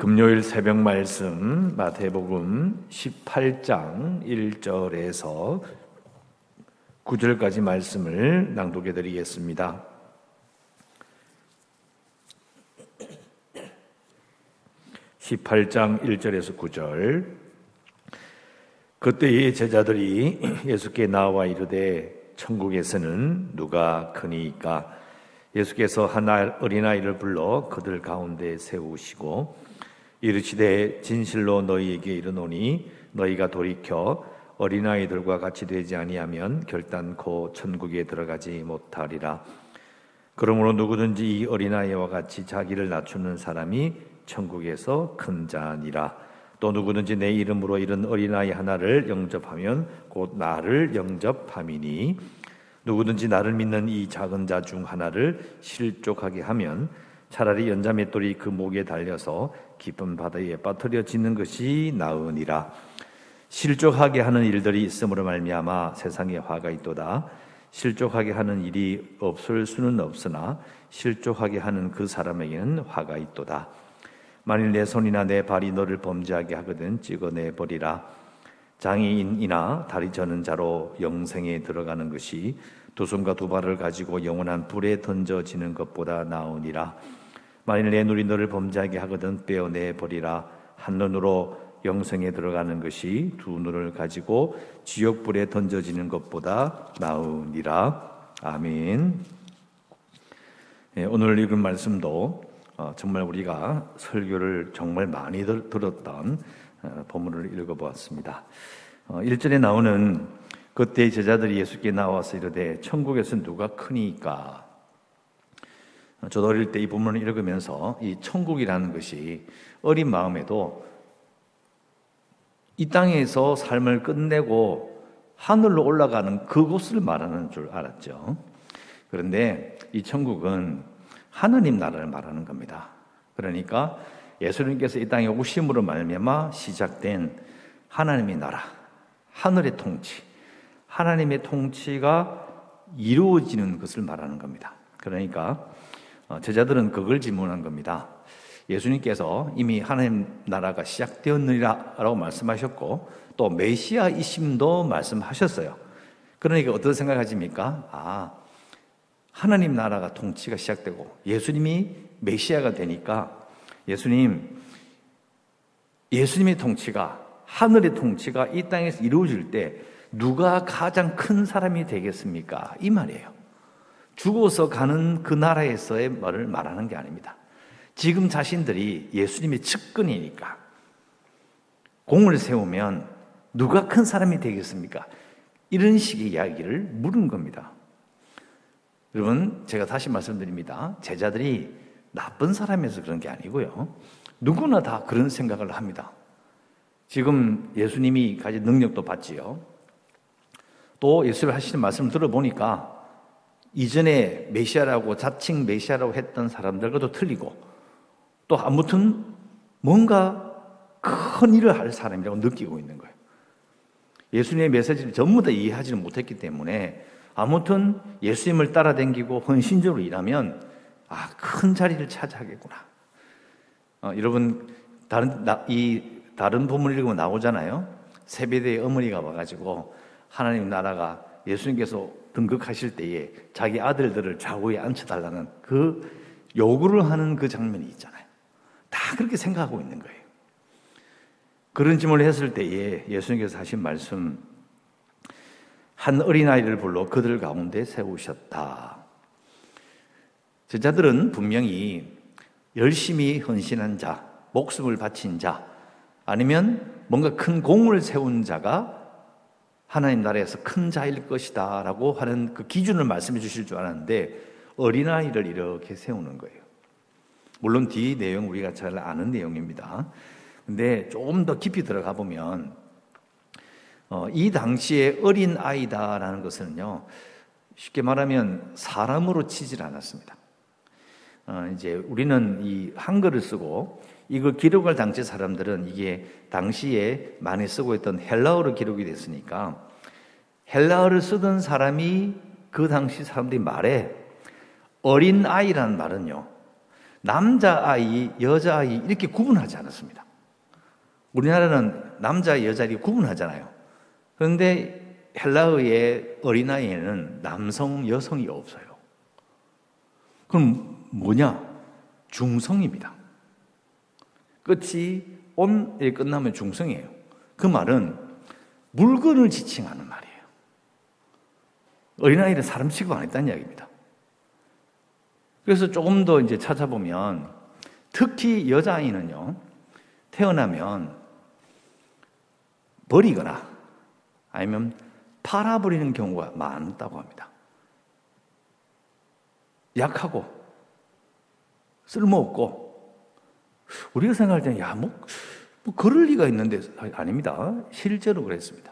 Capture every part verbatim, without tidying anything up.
금요일 새벽 말씀 마태복음 십팔 장 일 절에서 구 절까지 말씀을 낭독해 드리겠습니다. 십팔 장 일 절에서 구 절. 그때의 제자들이 예수께 나와 이르되 천국에서는 누가 크니까? 예수께서 한 어린아이를 불러 그들 가운데 세우시고 이르시되 진실로 너희에게 이르노니 너희가 돌이켜 어린아이들과 같이 되지 아니하면 결단코 천국에 들어가지 못하리라. 그러므로 누구든지 이 어린아이와 같이 자기를 낮추는 사람이 천국에서 큰 자니라. 또 누구든지 내 이름으로 이런 어린아이 하나를 영접하면 곧 나를 영접함이니 누구든지 나를 믿는 이 작은 자 중 하나를 실족하게 하면 차라리 연자맷돌이 그 목에 달려서 깊은 바다에 빠뜨려지는 것이 나으니라. 실족하게 하는 일들이 있음으로 말미암아 세상에 화가 있도다. 실족하게 하는 일이 없을 수는 없으나 실족하게 하는 그 사람에게는 화가 있도다. 만일 내 손이나 내 발이 너를 범죄하게 하거든 찍어내버리라. 장애인이나 다리 저는 자로 영생에 들어가는 것이 두 손과 두 발을 가지고 영원한 불에 던져지는 것보다 나으니라. 만일 내 눈이 너를 범죄하게 하거든 빼어내버리라. 한 눈으로 영생에 들어가는 것이 두 눈을 가지고 지옥불에 던져지는 것보다 나으니라. 아멘. 네, 오늘 읽은 말씀도 정말 우리가 설교를 정말 많이 들었던 본문을 읽어보았습니다. 일 절에 나오는 그때 제자들이 예수께 나와서 이르되 천국에서 누가 크니까? 저도 어릴 때 이 본문을 읽으면서 이 천국이라는 것이 어린 마음에도 이 땅에서 삶을 끝내고 하늘로 올라가는 그곳을 말하는 줄 알았죠. 그런데 이 천국은 하느님 나라를 말하는 겁니다. 그러니까 예수님께서 이 땅에 오심으로 말미암아 시작된 하나님의 나라, 하늘의 통치, 하나님의 통치가 이루어지는 것을 말하는 겁니다. 그러니까 제자들은 그걸 질문한 겁니다. 예수님께서 이미 하나님 나라가 시작되었느니라 라고 말씀하셨고 또 메시아이심도 말씀하셨어요. 그러니까 어떤 생각하십니까? 아, 하나님 나라가 통치가 시작되고 예수님이 메시아가 되니까 예수님, 예수님의 통치가, 하늘의 통치가 이 땅에서 이루어질 때 누가 가장 큰 사람이 되겠습니까? 이 말이에요. 죽어서 가는 그 나라에서의 말을 말하는 게 아닙니다. 지금 자신들이 예수님의 측근이니까 공을 세우면 누가 큰 사람이 되겠습니까? 이런 식의 이야기를 물은 겁니다. 여러분, 제가 다시 말씀드립니다. 제자들이 나쁜 사람이어서 그런 게 아니고요. 누구나 다 그런 생각을 합니다. 지금 예수님이 가진 능력도 봤지요. 또 예수님 하시는 말씀을 들어보니까 이전에 메시아라고 자칭 메시아라고 했던 사람들과도 틀리고 또 아무튼 뭔가 큰 일을 할 사람이라고 느끼고 있는 거예요. 예수님의 메시지를 전부 다 이해하지는 못했기 때문에 아무튼 예수님을 따라다니고 헌신적으로 일하면 아, 큰 자리를 차지하겠구나. 어, 여러분 다른 나, 이 다른 본문을 읽으면 나오잖아요. 세베대의 어머니가 와가지고 하나님 나라가 예수님께서 등극하실 때에 자기 아들들을 좌우에 앉혀달라는 그 요구를 하는 그 장면이 있잖아요. 다 그렇게 생각하고 있는 거예요. 그런 질문을 했을 때에 예수님께서 하신 말씀, 한 어린아이를 불러 그들 가운데 세우셨다. 제자들은 분명히 열심히 헌신한 자, 목숨을 바친 자, 아니면 뭔가 큰 공을 세운 자가 하나님 나라에서 큰 자일 것이다 라고 하는 그 기준을 말씀해 주실 줄 알았는데 어린아이를 이렇게 세우는 거예요. 물론 뒤 내용 우리가 잘 아는 내용입니다. 근데 조금 더 깊이 들어가 보면 어, 이 당시에 어린아이다라는 것은요, 쉽게 말하면 사람으로 치질 않았습니다. 어, 이제 우리는 이 한글을 쓰고 이걸 기록할 당시 사람들은 이게 당시에 많이 쓰고 있던 헬라어로 기록이 됐으니까 헬라어를 쓰던 사람이 그 당시 사람들이 말해 어린아이라는 말은요, 남자아이, 여자아이 이렇게 구분하지 않았습니다. 우리나라는 남자, 여자 이렇게 구분하잖아요. 그런데 헬라어의 어린아이에는 남성, 여성이 없어요. 그럼 뭐냐? 중성입니다. 끝이 온에 끝나면 중성이에요. 그 말은 물건을 지칭하는 말이에요. 어린아이를 사람 취급 안 했다는 이야기입니다. 그래서 조금 더 이제 찾아보면 특히 여자아이는요, 태어나면 버리거나 아니면 팔아버리는 경우가 많다고 합니다. 약하고 쓸모없고 우리가 생각할 때는 야, 뭐, 뭐 그럴 리가 있는데 아닙니다. 실제로 그랬습니다.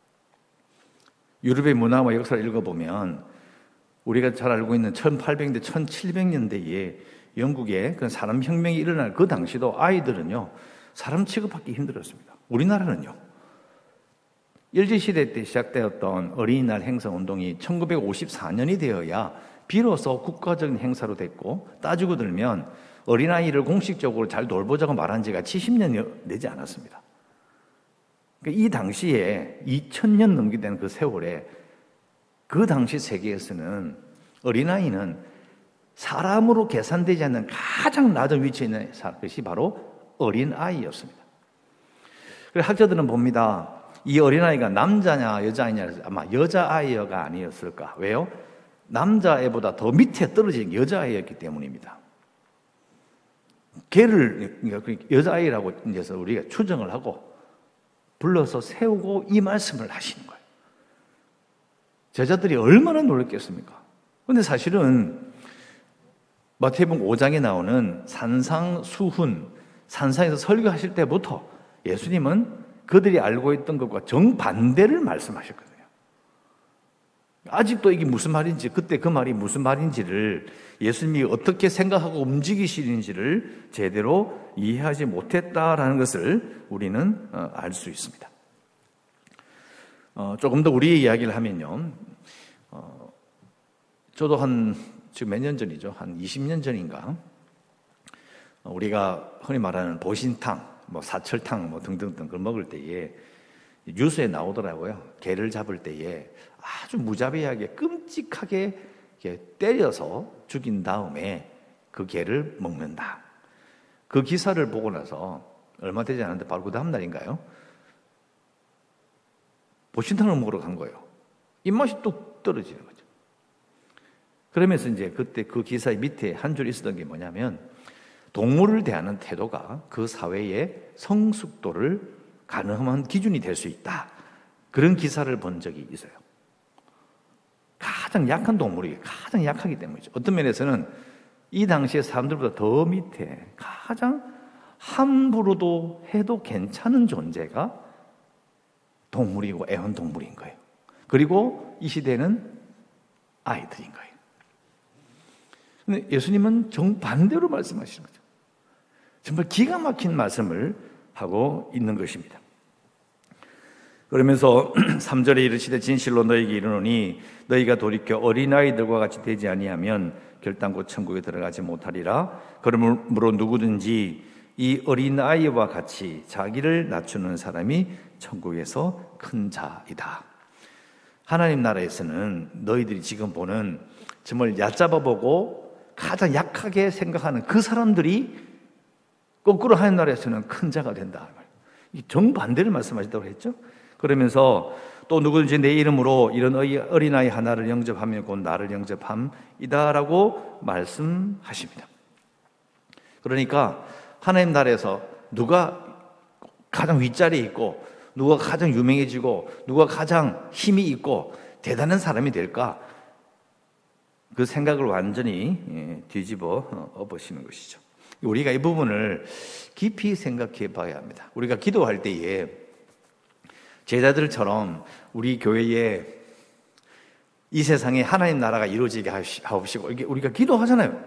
유럽의 문화와 역사를 읽어보면 우리가 잘 알고 있는 천팔백 년대, 천칠백 년대에 영국에 그 산업혁명이 일어날 그 당시도 아이들은요, 사람 취급하기 힘들었습니다. 우리나라는요, 일제시대 때 시작되었던 어린이날 행사운동이 천구백오십사 년이 되어야 비로소 국가적인 행사로 됐고, 따지고 들면 어린아이를 공식적으로 잘 돌보자고 말한 지가 칠십 년이 되지 않았습니다. 그러니까 이 당시에 이천 년 넘게 된 그 세월에 그 당시 세계에서는 어린아이는 사람으로 계산되지 않는 가장 낮은 위치에 있는 것이 바로 어린아이였습니다. 그래서 학자들은 봅니다. 이 어린아이가 남자냐 여자아이냐 해서 아마 여자아이가 아니었을까. 왜요? 남자애보다 더 밑에 떨어진 여자아이였기 때문입니다. 걔를 여자아이라고 이제 우리가 추정을 하고 불러서 세우고 이 말씀을 하시는 거예요. 제자들이 얼마나 놀랐겠습니까? 그런데 사실은 마태복음 오 장에 나오는 산상수훈, 산상에서 설교하실 때부터 예수님은 그들이 알고 있던 것과 정반대를 말씀하셨거든요. 아직도 이게 무슨 말인지, 그때 그 말이 무슨 말인지를 예수님이 어떻게 생각하고 움직이시는지를 제대로 이해하지 못했다라는 것을 우리는 알 수 있습니다. 어, 조금 더 우리의 이야기를 하면요, 어, 저도 한 지금 몇 년 전이죠, 한 이십 년 전인가, 우리가 흔히 말하는 보신탕, 뭐 사철탕, 뭐 등등등 그걸 먹을 때에 뉴스에 나오더라고요. 개를 잡을 때에 아주 무자비하게 끔찍하게 때려서 죽인 다음에 그 개를 먹는다. 그 기사를 보고 나서 얼마 되지 않았는데 바로 그 다음 날인가요? 보신탕을 먹으러 간 거예요. 입맛이 뚝 떨어지는 거죠. 그러면서 이제 그때 그 기사의 밑에 한 줄 있었던 게 뭐냐면, 동물을 대하는 태도가 그 사회의 성숙도를 가늠한 기준이 될 수 있다. 그런 기사를 본 적이 있어요. 가장 약한 동물이 가장 약하기 때문이죠. 어떤 면에서는 이 당시의 사람들보다 더 밑에 가장 함부로도 해도 괜찮은 존재가 동물이고 애완동물인 거예요. 그리고 이 시대는 아이들인 거예요. 근데 예수님은 정반대로 말씀하시는 거죠. 정말 기가 막힌 말씀을 하고 있는 것입니다. 그러면서 삼 절에 이르시되 진실로 너희에게 이르노니 너희가 돌이켜 어린아이들과 같이 되지 아니하면 결단코 천국에 들어가지 못하리라. 그러므로 누구든지 이 어린아이와 같이 자기를 낮추는 사람이 천국에서 큰 자이다. 하나님 나라에서는 너희들이 지금 보는 정말 얕잡아보고 가장 약하게 생각하는 그 사람들이 거꾸로 하나님 나라에서는 큰 자가 된다. 정반대를 말씀하셨다고 했죠. 그러면서 또 누구든지 내 이름으로 이런 어린아이 하나를 영접하면 곧 나를 영접함이다라고 말씀하십니다. 그러니까 하나님 나라에서 누가 가장 윗자리에 있고 누가 가장 유명해지고 누가 가장 힘이 있고 대단한 사람이 될까? 그 생각을 완전히 뒤집어 엎으시는 것이죠. 우리가 이 부분을 깊이 생각해 봐야 합니다. 우리가 기도할 때에 제자들처럼 우리 교회에 이 세상에 하나님 나라가 이루어지게 하옵시고 이게 우리가 기도하잖아요.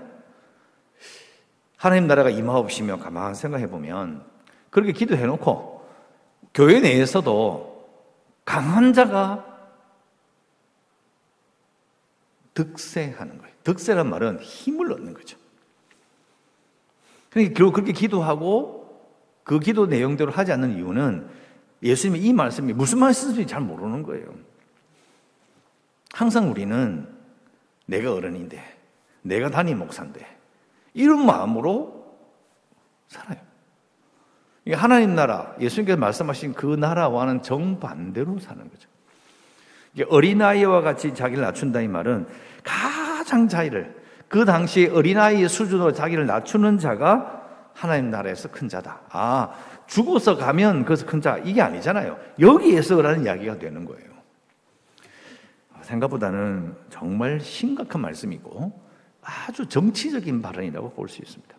하나님 나라가 임하옵시며 가만히 생각해 보면 그렇게 기도해 놓고 교회 내에서도 강한 자가 득세하는 거예요. 득세란 말은 힘을 얻는 거죠. 그러니까 결국 그렇게 기도하고 그 기도 내용대로 하지 않는 이유는 예수님의 이 말씀이 무슨 말씀인지 잘 모르는 거예요. 항상 우리는 내가 어른인데, 내가 담임 목사인데, 이런 마음으로 살아요. 하나님 나라, 예수님께서 말씀하신 그 나라와는 정반대로 사는 거죠. 어린아이와 같이 자기를 낮춘다 이 말은 가장 자기를, 그 당시 어린아이의 수준으로 자기를 낮추는 자가 하나님 나라에서 큰 자다. 아, 죽어서 가면 그래서 큰 자, 이게 아니잖아요. 여기에서라는 이야기가 되는 거예요. 생각보다는 정말 심각한 말씀이고 아주 정치적인 발언이라고 볼 수 있습니다.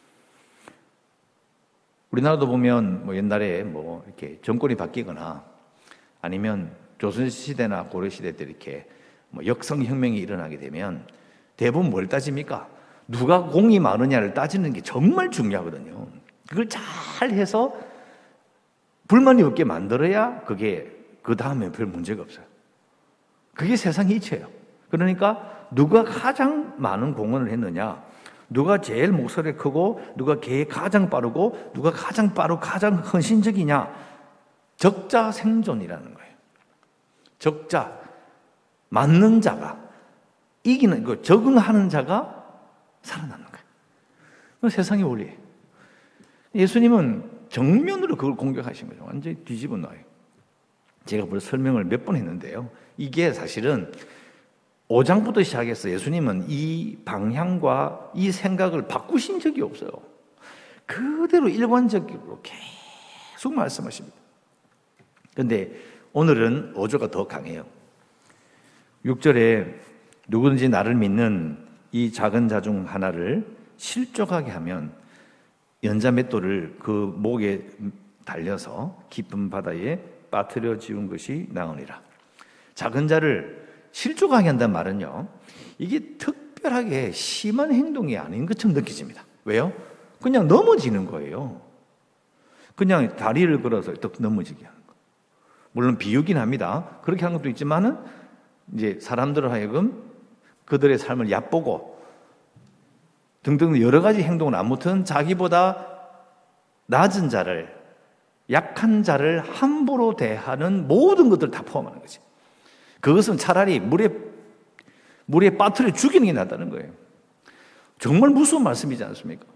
우리나라도 보면 뭐 옛날에 뭐 이렇게 정권이 바뀌거나 아니면 조선시대나 고려시대 때 이렇게 뭐 역성혁명이 일어나게 되면 대부분 뭘 따집니까? 누가 공이 많으냐를 따지는 게 정말 중요하거든요. 그걸 잘 해서 불만이 없게 만들어야 그게 그 다음에 별 문제가 없어요. 그게 세상의 이치예요. 그러니까 누가 가장 많은 공헌을 했느냐, 누가 제일 목소리가 크고 누가 개 가장 빠르고 누가 가장 빠르고 가장 헌신적이냐, 적자 생존이라는 거예요. 적자, 맞는 자가 이기는 거, 적응하는 자가 살아남는 거예요. 그 세상의 원리예요. 예수님은 정면으로 그걸 공격하신 거죠. 완전히 뒤집어 놔요. 제가 벌써 설명을 몇 번 했는데요. 이게 사실은 오 장부터 시작해서 예수님은 이 방향과 이 생각을 바꾸신 적이 없어요. 그대로 일관적으로 계속 말씀하십니다. 그런데 오늘은 오 조가 더 강해요. 육 절에 누구든지 나를 믿는 이 작은 자 중 하나를 실족하게 하면 연자 맷돌을 그 목에 달려서 깊은 바다에 빠뜨려 지운 것이 나으니라. 작은 자를 실족하게 한다는 말은요, 이게 특별하게 심한 행동이 아닌 것처럼 느껴집니다. 왜요? 그냥 넘어지는 거예요. 그냥 다리를 걸어서 또 넘어지게 하는 거. 물론 비유긴 합니다. 그렇게 하는 것도 있지만은 이제 사람들을 하여금 그들의 삶을 얕보고 등등 여러 가지 행동을, 아무튼 자기보다 낮은 자를, 약한 자를 함부로 대하는 모든 것들을 다 포함하는 거지. 그것은 차라리 물에, 물에 빠뜨려 죽이는 게 낫다는 거예요. 정말 무서운 말씀이지 않습니까?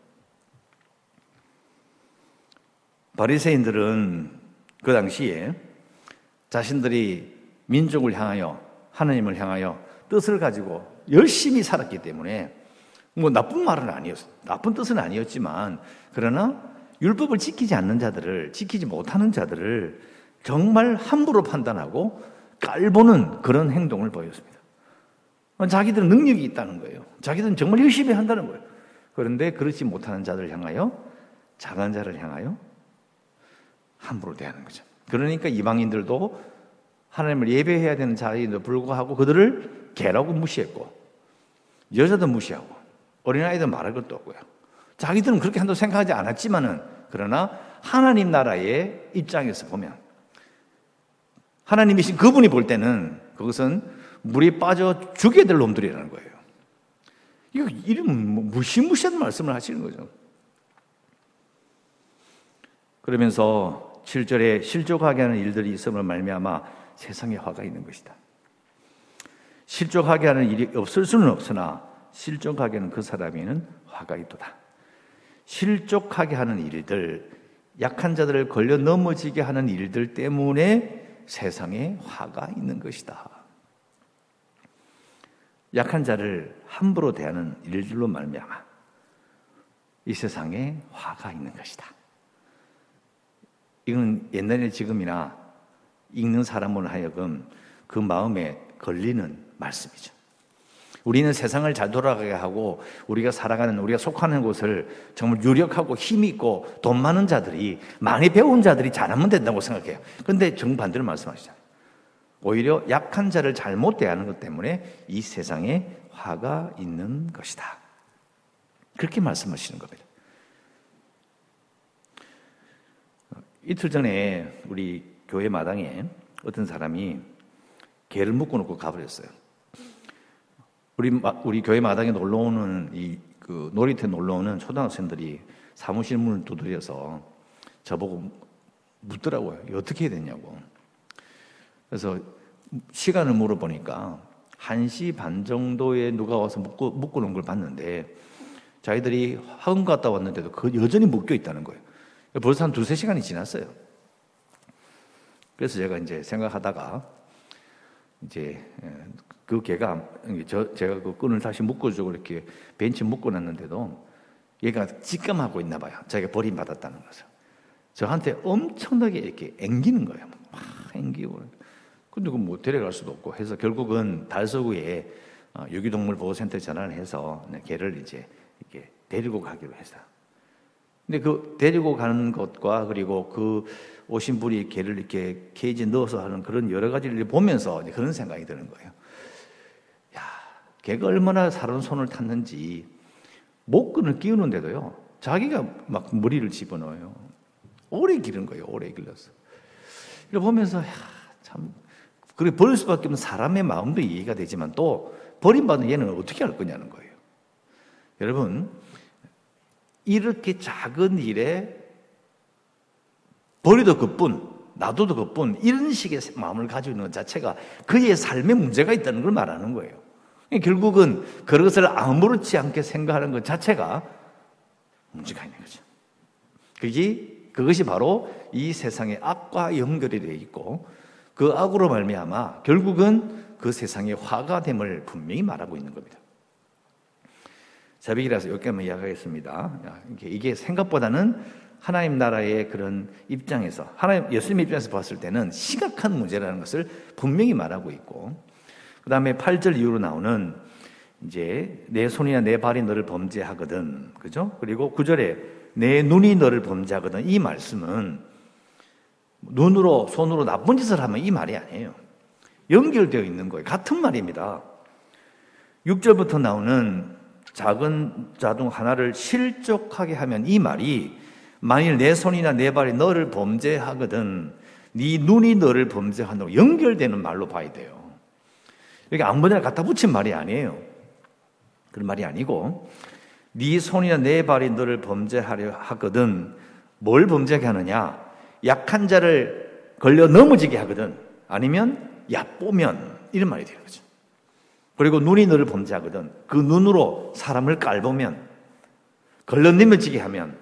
바리새인들은 그 당시에 자신들이 민족을 향하여, 하나님을 향하여 뜻을 가지고 열심히 살았기 때문에 뭐 나쁜 말은 아니었어요. 나쁜 뜻은 아니었지만, 그러나 율법을 지키지 않는 자들을, 지키지 못하는 자들을 정말 함부로 판단하고 깔보는 그런 행동을 보였습니다. 자기들은 능력이 있다는 거예요. 자기들은 정말 열심히 한다는 거예요. 그런데 그렇지 못하는 자들을 향하여, 작은 자를 향하여 함부로 대하는 거죠. 그러니까 이방인들도 하나님을 예배해야 되는 자리에도 불구하고 그들을 개라고 무시했고, 여자도 무시하고, 어린아이들 말할 것도 없고요. 자기들은 그렇게 한다고 생각하지 않았지만은, 그러나 하나님 나라의 입장에서 보면, 하나님이신 그분이 볼 때는 그것은 물에 빠져 죽게 될 놈들이라는 거예요. 이거 이름 무시무시한 말씀을 하시는 거죠. 그러면서 칠 절에 실족하게 하는 일들이 있음을 말미암아 세상에 화가 있는 것이다. 실족하게 하는 일이 없을 수는 없으나 실족하게 하는 그 사람에는 화가 있도다. 실족하게 하는 일들, 약한 자들을 걸려 넘어지게 하는 일들 때문에 세상에 화가 있는 것이다. 약한 자를 함부로 대하는 일들로 말미암아 이 세상에 화가 있는 것이다. 이건 옛날에 지금이나 읽는 사람으로 하여금 그 마음에 걸리는 말씀이죠. 우리는 세상을 잘 돌아가게 하고 우리가 살아가는, 우리가 속하는 곳을 정말 유력하고 힘있고 돈 많은 자들이, 많이 배운 자들이 잘하면 된다고 생각해요. 그런데 정반대로 말씀하시잖아요. 오히려 약한 자를 잘못 대하는 것 때문에 이 세상에 화가 있는 것이다. 그렇게 말씀하시는 겁니다. 이틀 전에 우리 교회 마당에 어떤 사람이 개를 묶어놓고 가버렸어요. 우리, 우리 교회 마당에 놀러오는 이 그 놀이터에 놀러오는 초등학생들이 사무실 문을 두드려서 저보고 묻더라고요. 어떻게 해야 되냐고. 그래서 시간을 물어보니까 한 시 반 정도에 누가 와서 묶고, 묶고 놓은 걸 봤는데 자기들이 학원 갔다 왔는데도 그 여전히 묶여 있다는 거예요. 벌써 한 두세 시간이 지났어요. 그래서 제가 이제 생각하다가 이제 그 개가 저 제가 그 끈을 다시 묶어주고 이렇게 벤치 묶어놨는데도 얘가 직감하고 있나 봐요. 자기가 버림받았다는 것을. 저한테 엄청나게 이렇게 앵기는 거예요. 막 앵기고. 근데 그 뭐 데려갈 수도 없고 해서 결국은 달서구에 유기동물 보호센터에 전화를 해서 개를 이제 이렇게 데리고 가기로 했어요. 근데 그 데리고 가는 것과 그리고 그 오신 분이 개를 이렇게 케이지에 넣어서 하는 그런 여러 가지를 보면서 그런 생각이 드는 거예요. 야, 개가 얼마나 사람 손을 탔는지 목끈을 끼우는데도요, 자기가 막 머리를 집어넣어요. 오래 기른 거예요, 오래 길러서. 이걸 보면서, 야, 참, 그렇게 버릴 수밖에 없는 사람의 마음도 이해가 되지만 또 버림받은 얘는 어떻게 할 거냐는 거예요. 여러분, 이렇게 작은 일에 버리도 그뿐, 놔둬도 그뿐, 이런 식의 마음을 가지고 있는 것 자체가 그의 삶에 문제가 있다는 걸 말하는 거예요. 결국은 그것을 아무렇지 않게 생각하는 것 자체가 문제가 있는 거죠. 그게, 그것이 바로 이 세상의 악과 연결이 되어 있고 그 악으로 말미암아 결국은 그 세상의 화가 됨을 분명히 말하고 있는 겁니다. 새벽이라서 여기까지만 이야기하겠습니다. 이게 생각보다는 하나님 나라의 그런 입장에서, 하나님, 예수님 입장에서 봤을 때는 심각한 문제라는 것을 분명히 말하고 있고, 그 다음에 팔 절 이후로 나오는 이제 내 손이나 내 발이 너를 범죄하거든, 그죠? 그리고 구 절에 내 눈이 너를 범죄하거든, 이 말씀은 눈으로, 손으로 나쁜 짓을 하면 이 말이 아니에요. 연결되어 있는 거예요. 같은 말입니다. 육 절부터 나오는 작은 자동 하나를 실족하게 하면 이 말이 만일 내 손이나 내 발이 너를 범죄하거든 네 눈이 너를 범죄한다고 연결되는 말로 봐야 돼요. 이게 아무데나 갖다 붙인 말이 아니에요. 그런 말이 아니고 네 손이나 내 발이 너를 범죄하려 하거든 뭘 범죄하게 하느냐, 약한 자를 걸려 넘어지게 하거든 아니면 얕보면 이런 말이 되는 거죠. 그리고 눈이 너를 범죄하거든 그 눈으로 사람을 깔보면 걸려 넘어지게 하면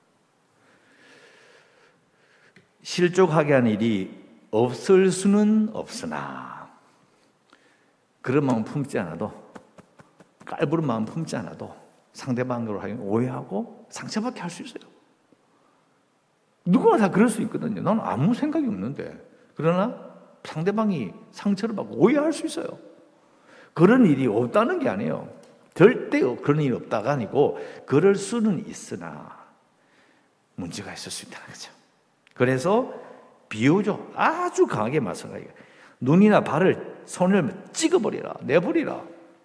실족하게 한 일이 없을 수는 없으나 그런 마음 품지 않아도 깔부른 마음 품지 않아도 상대방으로 하여금 오해하고 상처받게 할 수 있어요. 누구나 다 그럴 수 있거든요. 나는 아무 생각이 없는데 그러나 상대방이 상처를 받고 오해할 수 있어요. 그런 일이 없다는 게 아니에요. 절대 그런 일이 없다가 아니고 그럴 수는 있으나 문제가 있을 수 있다는 거죠. 그래서 비유죠. 아주 강하게 말씀하세요. 눈이나 발을 손을 찍어버리라, 내버리라.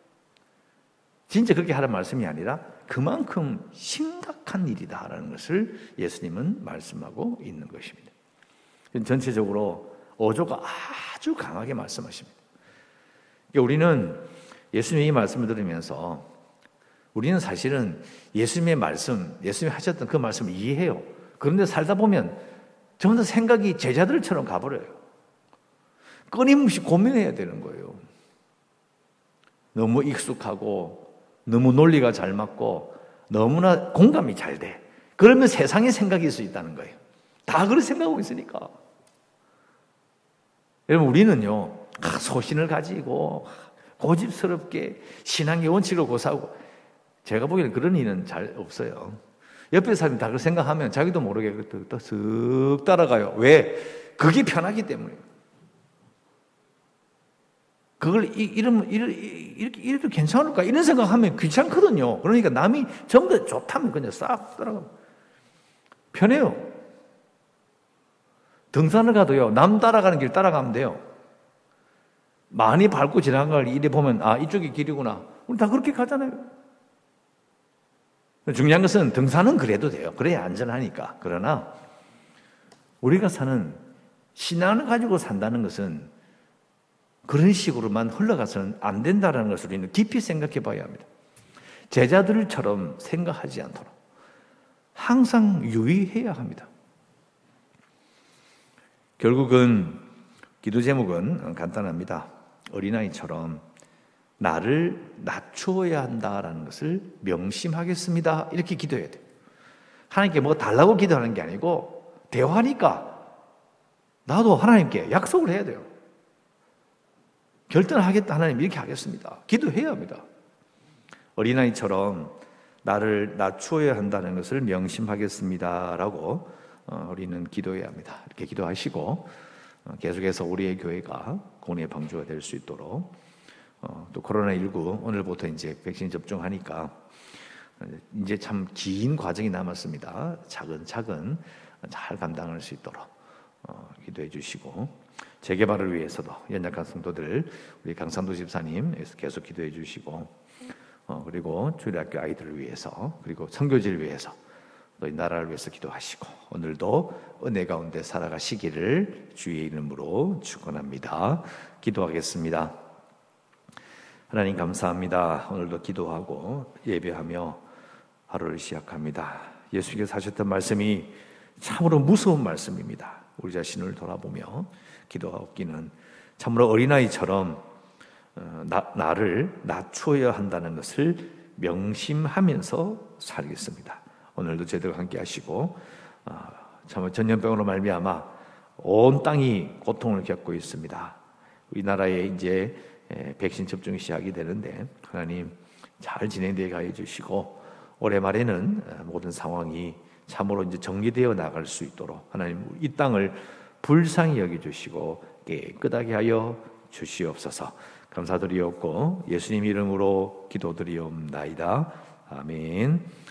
진짜 그렇게 하라는 말씀이 아니라 그만큼 심각한 일이다라는 것을 예수님은 말씀하고 있는 것입니다. 전체적으로 어조가 아주 강하게 말씀하십니다. 우리는 예수님의 이 말씀을 들으면서 우리는 사실은 예수님의 말씀, 예수님이 하셨던 그 말씀을 이해해요. 그런데 살다 보면 전부 다 생각이 제자들처럼 가버려요. 끊임없이 고민해야 되는 거예요. 너무 익숙하고 너무 논리가 잘 맞고 너무나 공감이 잘 돼. 그러면 세상에 생각이 있을 수 있다는 거예요. 다 그렇게 생각하고 있으니까. 여러분 우리는요 소신을 가지고 고집스럽게 신앙의 원칙을 고사하고 제가 보기에는 그런 일은 잘 없어요. 옆에 사람이 다 그렇게 생각하면 자기도 모르게 또 쓱 따라가요. 왜? 그게 편하기 때문에. 그걸 이러면 이렇게 이래도 괜찮을까 이런 생각하면 귀찮거든요. 그러니까 남이 전부 다 좋다면 그냥 싹 따라가. 편해요. 등산을 가도요 남 따라가는 길 따라가면 돼요. 많이 밟고 지나간 걸 이래 보면 아 이쪽이 길이구나. 우리 다 그렇게 가잖아요. 중요한 것은 등산은 그래도 돼요. 그래야 안전하니까. 그러나 우리가 사는 신앙을 가지고 산다는 것은 그런 식으로만 흘러가서는 안 된다는 것을 우리는 깊이 생각해 봐야 합니다. 제자들처럼 생각하지 않도록 항상 유의해야 합니다. 결국은 기도 제목은 간단합니다. 어린아이처럼 나를 낮추어야 한다라는 것을 명심하겠습니다. 이렇게 기도해야 돼요. 하나님께 뭐 달라고 기도하는 게 아니고 대화하니까 나도 하나님께 약속을 해야 돼요. 결단을 하겠다. 하나님 이렇게 하겠습니다. 기도해야 합니다. 어린아이처럼 나를 낮추어야 한다는 것을 명심하겠습니다 라고 우리는 기도해야 합니다. 이렇게 기도하시고 계속해서 우리의 교회가 공의 방주가 될 수 있도록, 또 코로나십구 오늘부터 이제 백신 접종하니까 이제 참 긴 과정이 남았습니다. 차근차근 잘 감당할 수 있도록 기도해 주시고, 재개발을 위해서도 연약한 성도들 우리 강산도 집사님 계속 기도해 주시고, 어, 그리고 주일학교 아이들을 위해서, 그리고 선교지를 위해서, 너희 나라를 위해서 기도하시고, 오늘도 은혜 가운데 살아가시기를 주의 이름으로 축원합니다. 기도하겠습니다. 하나님 감사합니다. 오늘도 기도하고 예배하며 하루를 시작합니다. 예수께서 하셨던 말씀이 참으로 무서운 말씀입니다. 우리 자신을 돌아보며 기도하기는 참으로 어린아이처럼 나, 나를 낮추어야 한다는 것을 명심하면서 살겠습니다. 오늘도 저희들과 함께 하시고, 참 전염병으로 말미암아 온 땅이 고통을 겪고 있습니다. 우리나라에 이제 백신 접종이 시작이 되는데 하나님 잘 진행되게 하여 주시고, 올해 말에는 모든 상황이 참으로 이제 정리되어 나갈 수 있도록 하나님 이 땅을 불쌍히 여겨 주시고 깨끗하게 하여 주시옵소서. 감사드리옵고 예수님 이름으로 기도드리옵나이다. 아멘.